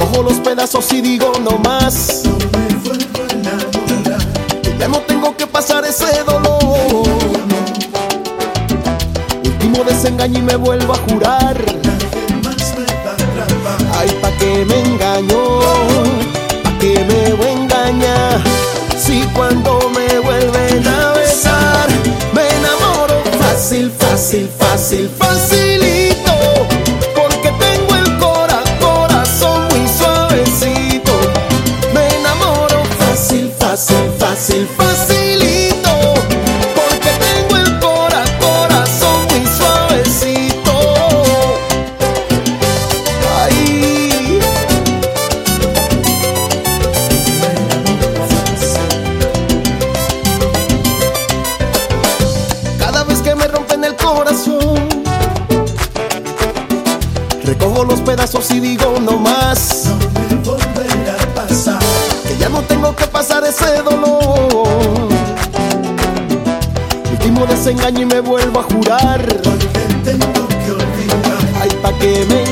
Recojo los pedazos y digo no más. No me vuelvo a enamorar. Ya no tengo que pasar ese dolor. Último desengaño y me vuelvo a jurar. Nadie más me va a atrapar. Ay, pa' que me engañó, pa' que me voy a engañar. Si cuando me vuelven a besar, me enamoro fácil, fácil, fácil, facilito. Porque tengo el corazón muy suavecito. Me enamoro fácil, fácil, fácil, facilito. Porque tengo el corazón muy suavecito. Ay. Cada vez que me rompen el corazón, recojo los pedazos y digo no más. No me volverá a pasar. Que ya no tengo que pasar ese dolor. Último desengaño y me vuelvo a jurar. Porque tengo que olvidar. Ay, pa' que me